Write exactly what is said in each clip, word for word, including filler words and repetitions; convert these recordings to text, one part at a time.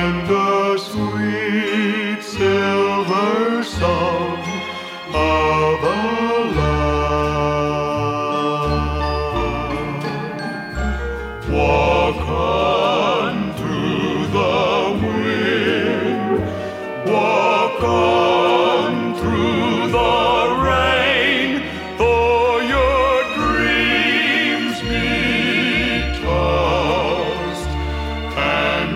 and the sweet silver song of a love. Walk on through the wind, walk on through the rain, though your dreams be tossed and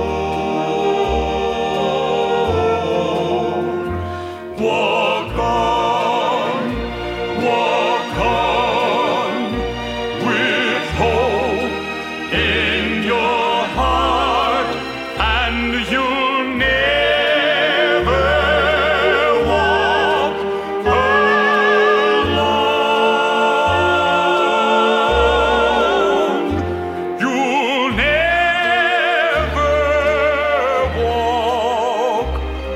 blown. Walk on, walk on, with hope in your heart, and you'll never walk alone. You'll never walk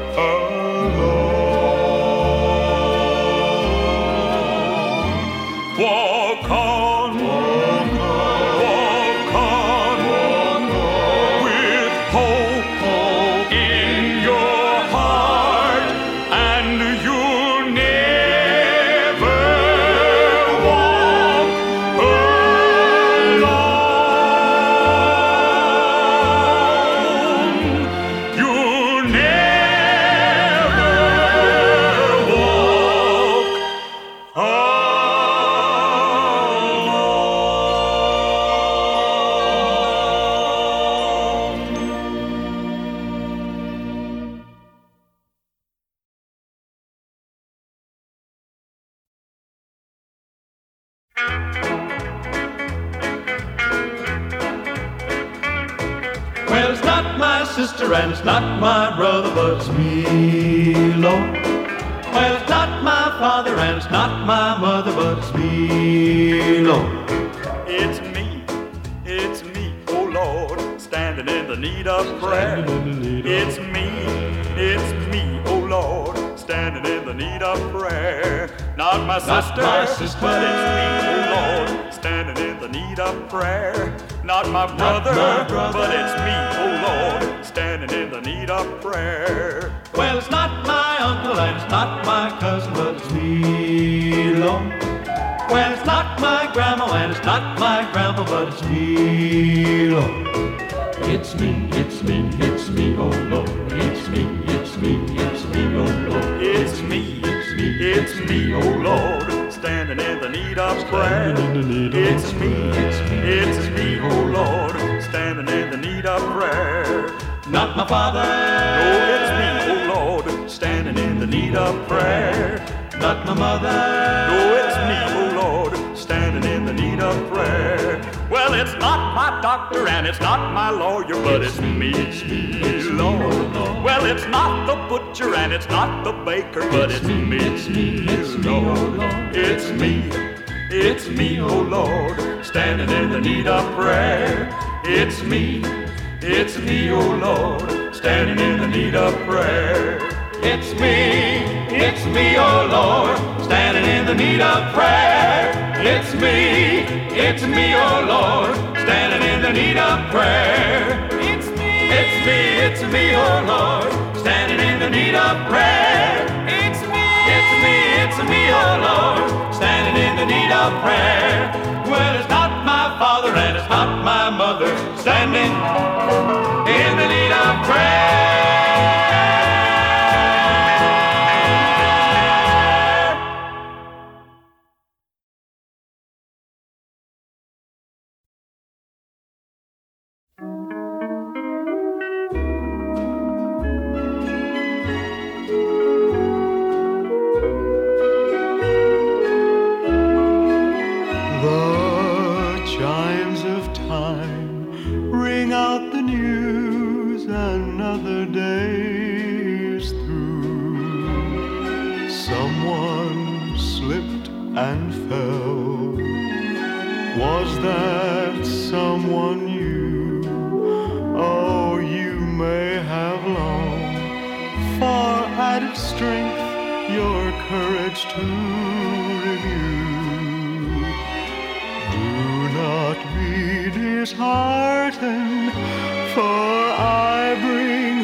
alone. Walk on, walk on, with hope in your heart, and you'll never walk alone. You'll never walk alone. Well, it's not my sister and it's not my brother, but it's me, Lord. Well, it's not my father and it's not my mother, but it's me, Lord. It's me, it's me, oh Lord, standing in the need of prayer. It's me, it's me, oh Lord, standing in the need of prayer. Not my sister, my sister. but it's me, oh Lord, standing in the need of prayer. Not my brother, my brother. but it's me, oh Lord, standing in the need of prayer. Well, it's not my uncle and it's not my cousin, but it's me, Lord. Well, it's not my grandma and it's not my grandpa, but it's me, Lord. It's me, it's me, it's me, oh Lord. It's me, it's me, it's me, oh Lord. It's me, it's me, it's me, oh Lord, standing in the need of prayer. It's me, it's me, it's me, oh Lord, standing in the need of prayer. Not my father. No, it's me, oh Lord, standing in the need of prayer. Not my mother. No, it's me, oh Lord, standing in the need of prayer. Well, it's not my doctor and it's not my lawyer, but it's me, Lord. Well, it's not the butcher and it's not the baker, but it's me, Lord. It's me, it's me, oh Lord, standing in the need of prayer. It's me, it's me, oh Lord, standing in the need of prayer. It's me, it's me, oh Lord, standing in the need of prayer. It's me, it's me, oh Lord, standing in the need of prayer. It's me, it's me, it's me, oh Lord, standing in the need of prayer. It's me, it's me, it's me, oh Lord, standing in the need of prayer. Well, it's not my father and it's not my mother, standing in the need of prayer. Someone slipped and fell. Was that someone you? Oh, you may have long, far added strength, your courage to review. Do not be disheartened, for I bring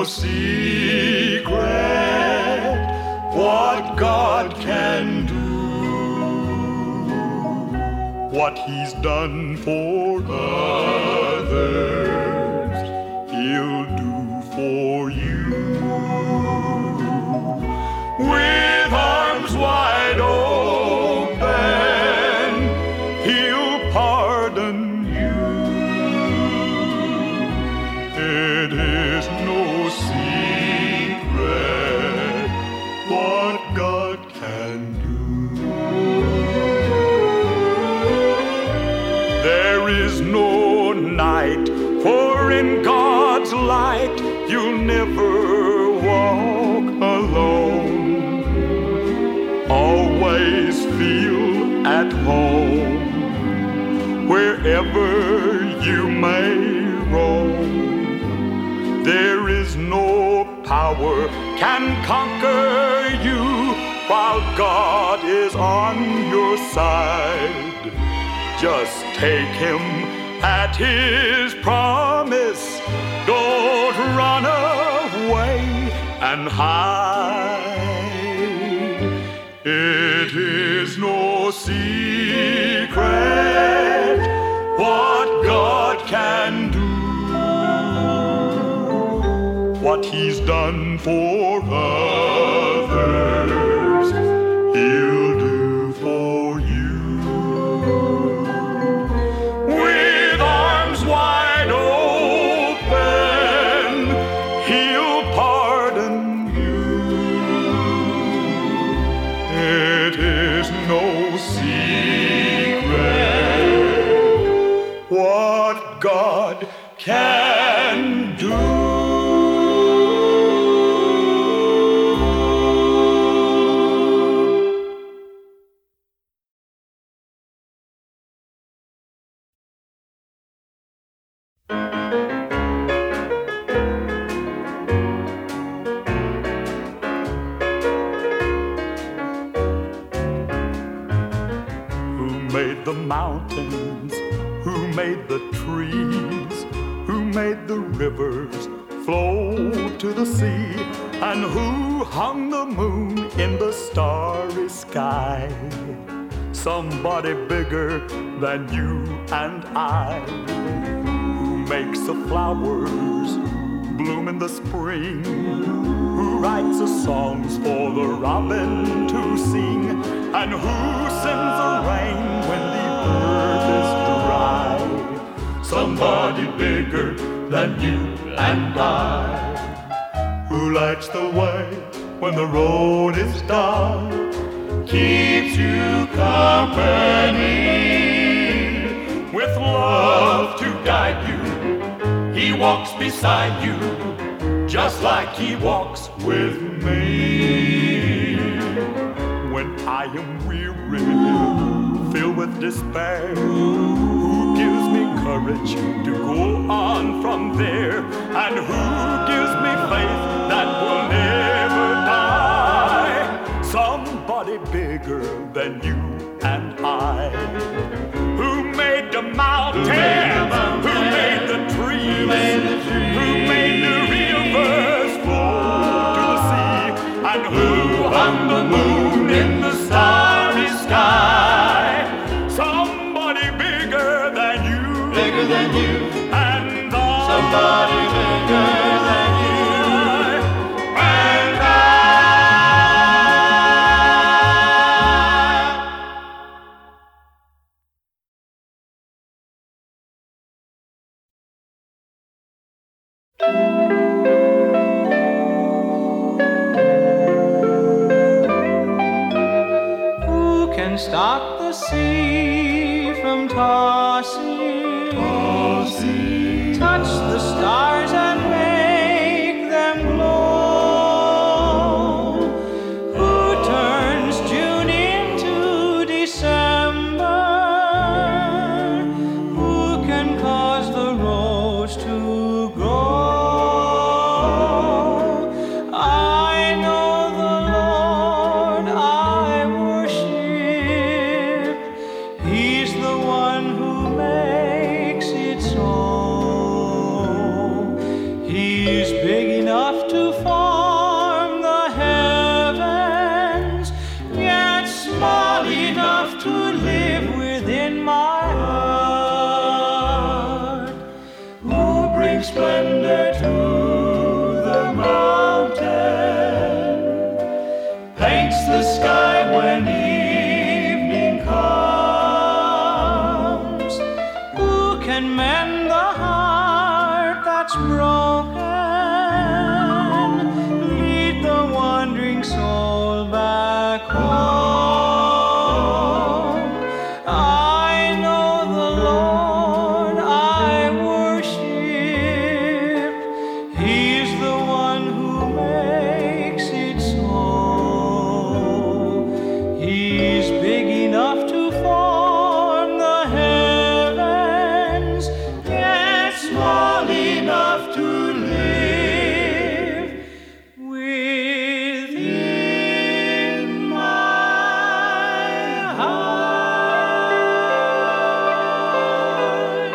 secret what God can do. What He's done for others, He'll do for you. With arms wide open, He'll pardon you. It is no secret what God can do. There is no night, for in God's light you'll never walk alone. Always feel at home wherever you may roam. There is no power can conquer you while God is on your side. Just take Him at His promise. Don't run away and hide. It is no secret what God can do. What He's done for others, He'll do for you. With arms wide open, He'll pardon you. It is no secret what God can do. The mountains, who made the trees, who made the rivers flow to the sea, and who hung the moon in the starry sky. Somebody bigger than you and I, who makes the flowers bloom in the spring, who writes the songs for the robin to sing, and who sends the rain when the earth is dry. Somebody bigger than you and I, who lights the way when the road is dark, keeps you company, with love to guide you. He walks beside you, just like He walks with me. When I am weary, filled with despair, who gives me courage to go on from there, and who gives me faith that will never die. Somebody bigger than you and I, who made the mountains, who made the trees, who made the rivers flow to the sea, and who hung the moon in the starry sky. Somebody bigger than you, bigger than you, and I. Somebody bigger than you, and I. Who can stop the sea from tossing, tossing, touch the stars and make them glow? Who turns June into December? Who can cause the rose to grow? I know the Lord I worship. He's the one who makes it so. my heart, who brings splendor to the mountain, paints the sky when evening comes, who can mend the heart that's broken, lead the wandering soul back home. I know the Lord I worship, He's the one who makes it so. He's big enough to form the heavens, yet small enough to live within my heart.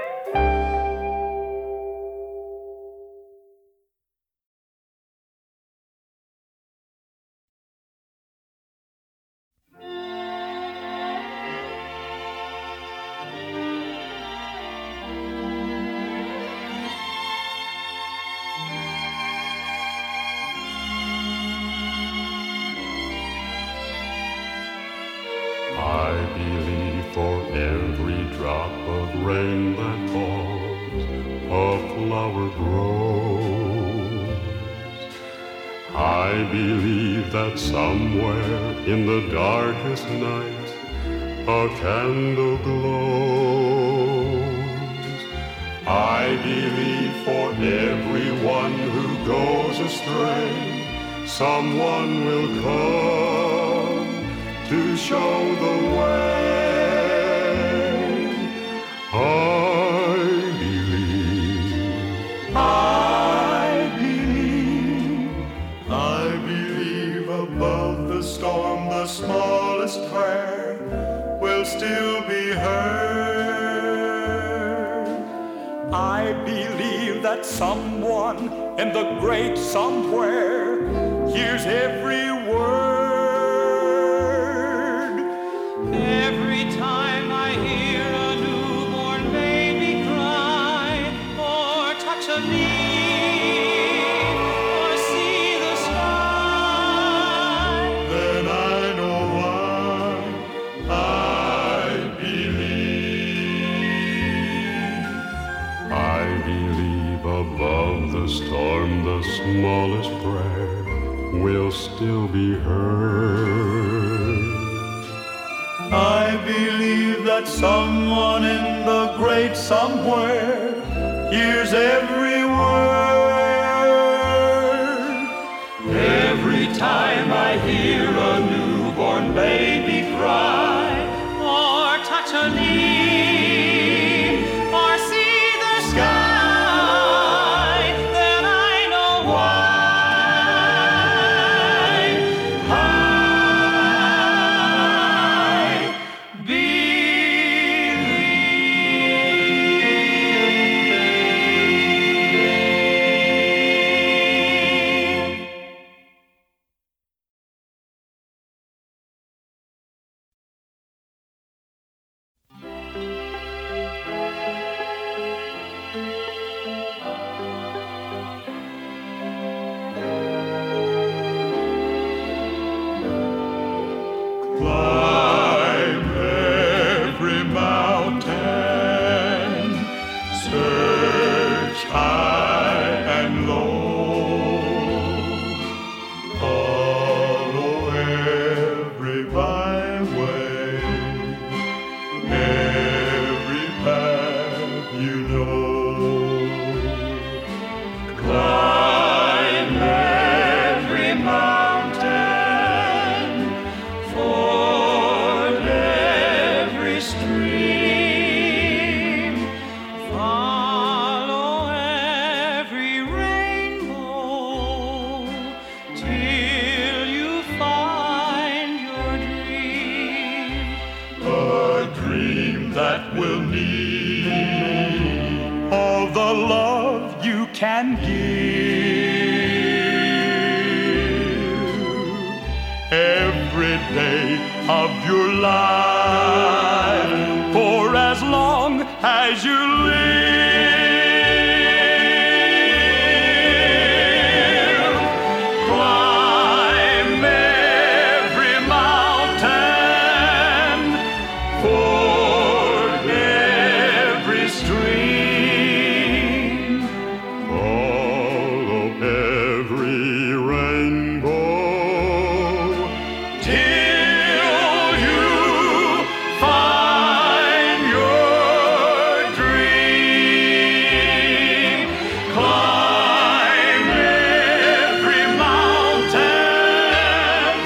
I believe for every drop of rain that falls, a flower grows. I believe that somewhere in the darkest night, a candle glows. I believe for everyone who goes astray, someone will come to show the way. I believe, I believe, I believe above the storm the smallest prayer will still be heard. I believe that someone in the great somewhere hears every word. Every time I hear a newborn baby cry, or touch a leaf, or see the sky, Then I know why I believe. I believe above the storm the smallest prayer will still be heard. I believe that someone in the great somewhere hears every word. Every time I hear a newborn baby cry, or touch a leaf, or see the sky, then I know why I believe. Climb every mountain, search high and low, follow every byway, every path you know. climb every mountain, ford every stream, follow every rainbow till you find your dream. A dream that will need all the love you can give. Every day of your life, for as long as you live. Climb every mountain, ford every stream, follow every rainbow, till you find your dream. Climb every mountain,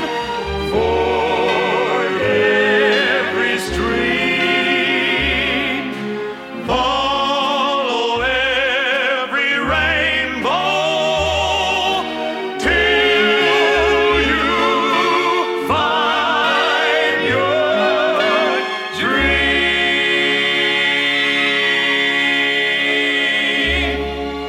ford every stream, follow every rainbow, till you find your dream.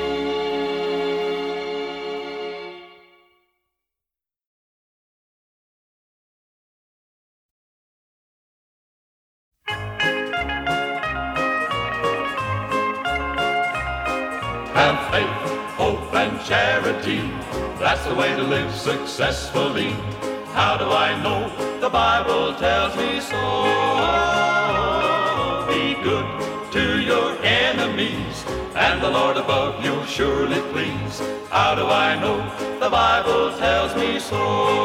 Have faith, hope, and charity. That's the way to live successfully. How do I know? The Bible tells me so. Be good to your enemies, and the Lord above you'll surely please. How do I know? The Bible tells me so.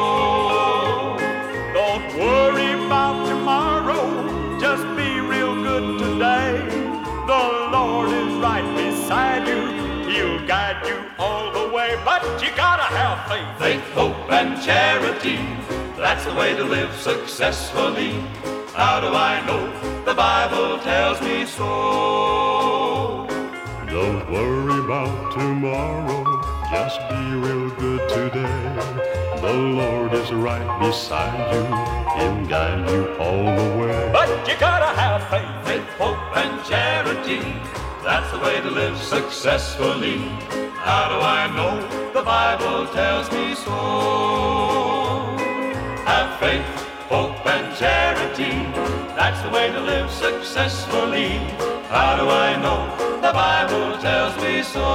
Don't worry about tomorrow, just be real good today. The Lord is right beside you, He'll guide you all the way. But you gotta have faith. Faith, hope, and charity. That's the way to live successfully. How do I know? The Bible tells me so. Don't worry about tomorrow, just be real good today. The Lord is right beside you, He'll guide you all the way. But you gotta have faith. Faith, hope, and charity. That's the way to live successfully. How do I know? The Bible tells me so. Have faith, hope, and charity. That's the way to live successfully. How do I know? The Bible tells me so.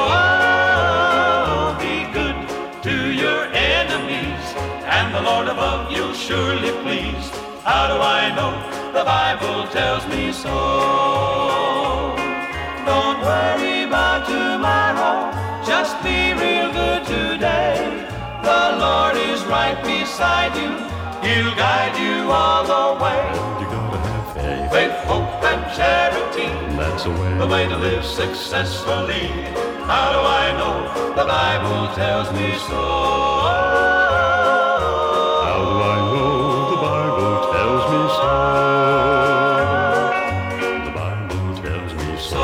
Be good to your enemies, and the Lord above you'll surely please. How do I know? The Bible tells me so. Don't worry about tomorrow, just be real good today. The Lord is right beside you, He'll guide you all the way. You gotta have faith, Faith, hope, and charity. that's the way. The way to live successfully. How do I know? The Bible tells me so. How do I know? The Bible tells me so. The Bible tells me so.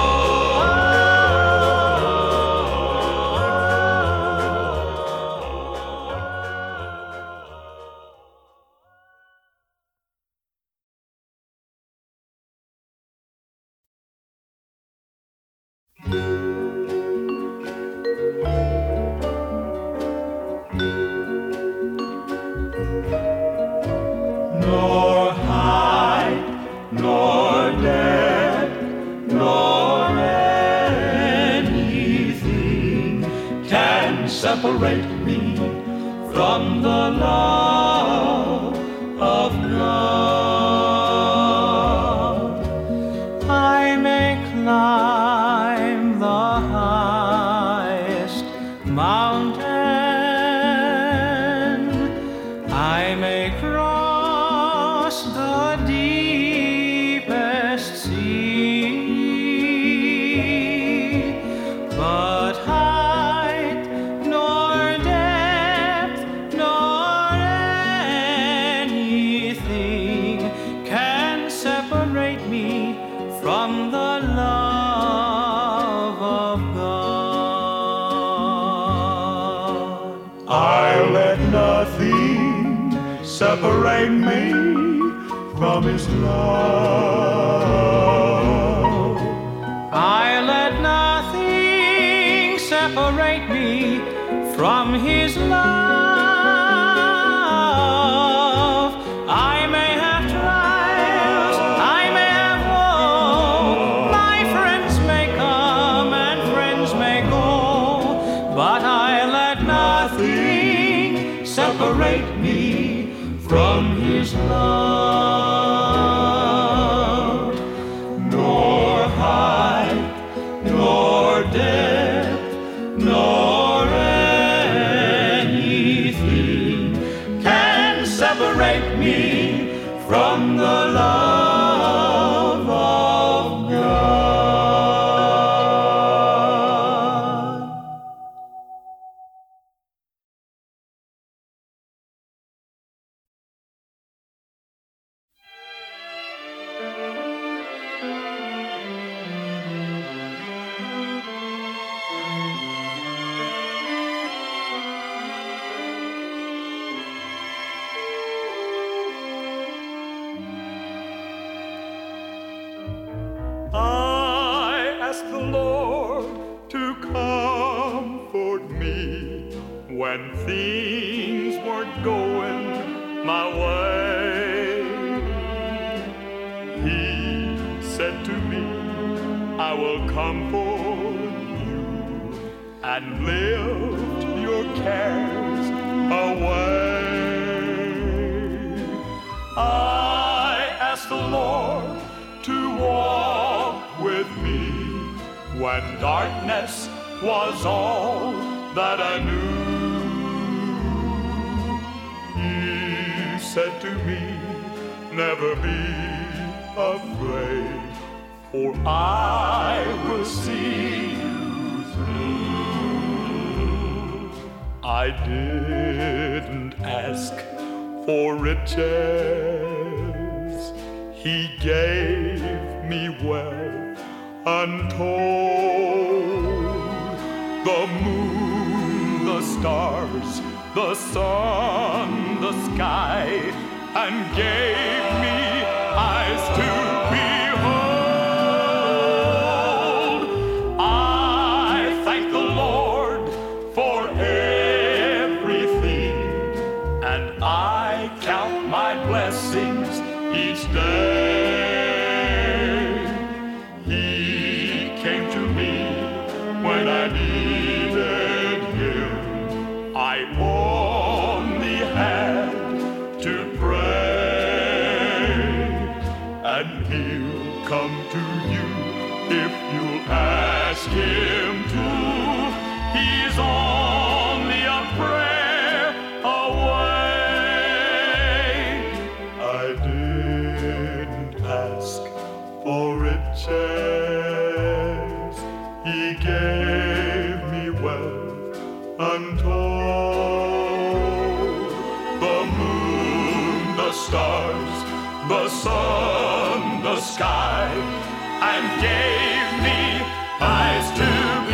Nor height, nor depth, nor anything can separate me from the love of God. I may climb the highest mountain, I may cross the deepest sea, but height nor depth nor anything can separate me from the love of God. I'll let nothing separate me from His love. I let nothing separate me from His love. I may have trials, I may have separate me from his love. Nor height, nor depth, nor anything can separate me from the love of God. I asked the Lord to comfort me when things weren't going my way. He said to me, I will comfort you and lift your cares away. I asked the Lord to walk with me when darkness was all that I knew. He said to me, never be afraid, for I will see you through. I didn't ask for riches, He gave me wealth untold. The moon, the stars, the sun, the sky, and gave me eyes to behold. I thank the Lord for everything, and I count my blessings each day. He came to me when I needed him. I only had to pray, and he'll come to you if you'll ask him to. He's only a prayer away. I didn't ask for riches, He gave me wealth untold. The moon, the stars, the sun, the sky, and gave me eyes to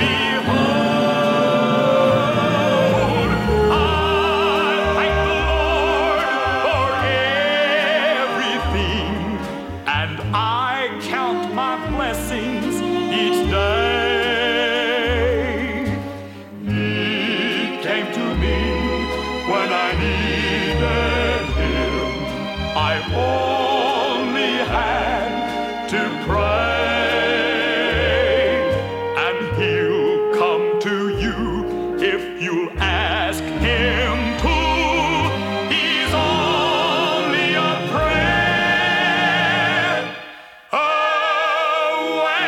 behold. I thank the Lord for everything, and I count my blessings each day. He came to me when I needed him. I only had to pray, and he'll come to you if you'll ask him to. He's only a prayer away.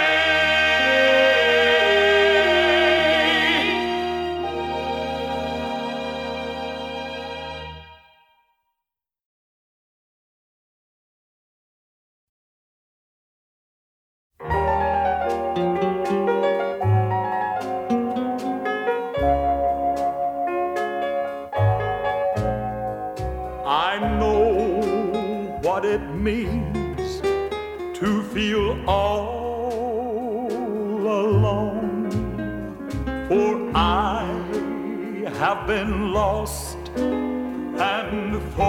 I know what it means to feel all alone, for I have been lost and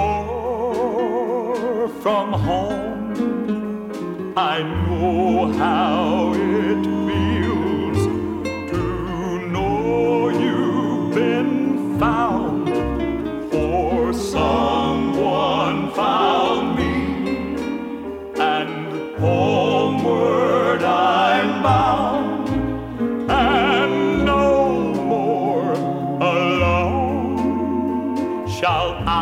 far from home. I know how it feels to know you've been found, for someone found me, and homeward I'm bound, and no more alone shall I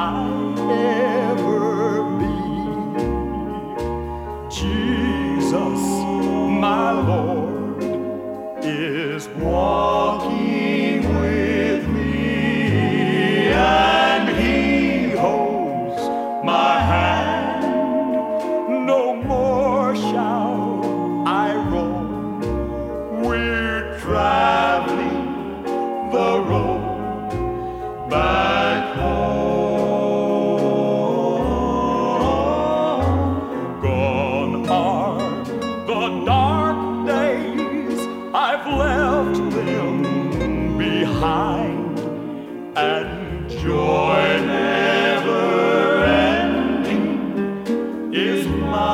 Jesus, my Lord, is walking with me, and He holds my hand. No more shall I roam. We're traveling the road back home. Gone are the dark days, I've left them behind, and joy never ending is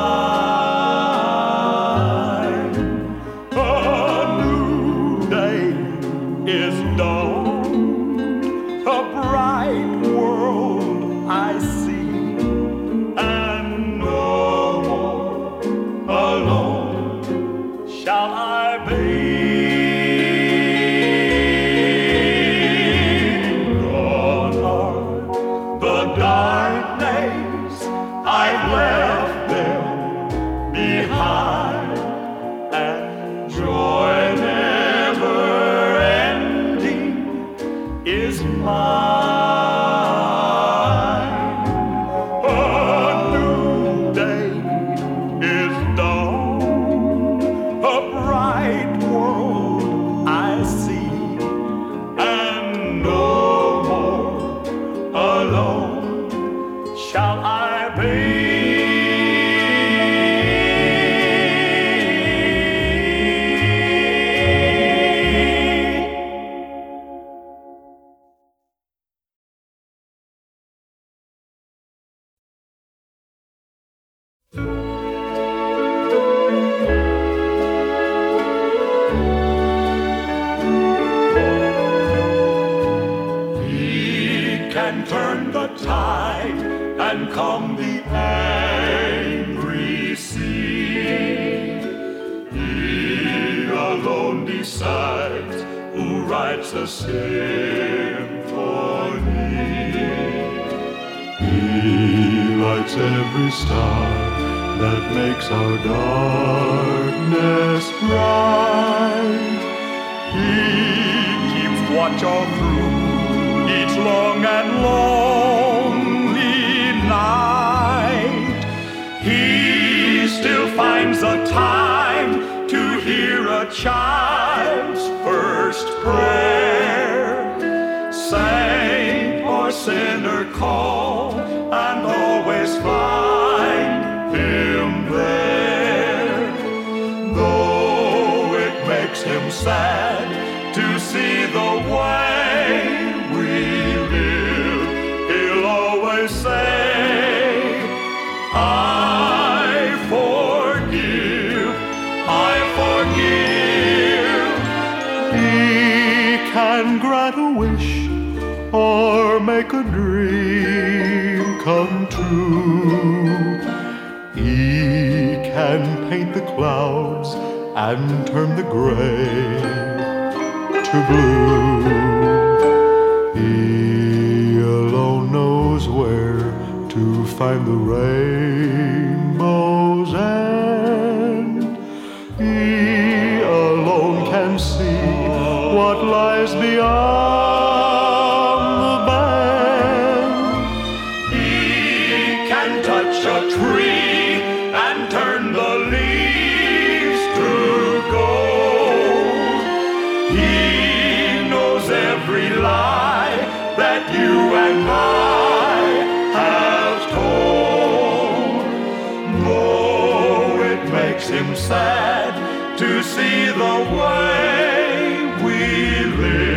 mine. A new day is dawned, a bright world I see, and no more alone shall I be. Gone are the dark days, I've left them behind, and joy never ending is mine. A new day is dawned, a bright world I see, and no more alone shall I be. He can turn the tide and calm the angry sea. He alone decides who writes a symphony. He lights every star that makes our darkness bright. He keeps watch all through each long and lonely night. He still finds a time to hear a child's first prayer. Saint or sinner call, and always find Him there. Though it makes Him sad to see the way we live, He'll always say, I forgive, I forgive. He can grant a wish or make a dream come true. He can paint the clouds and turn the gray to blue. He alone knows where to find the rainbow's end. He alone can see what lies beyond the bend. He can touch a tree and turn the leaves to gold. He knows every lie that you and I have told. Though it makes Him sad to see the way we live,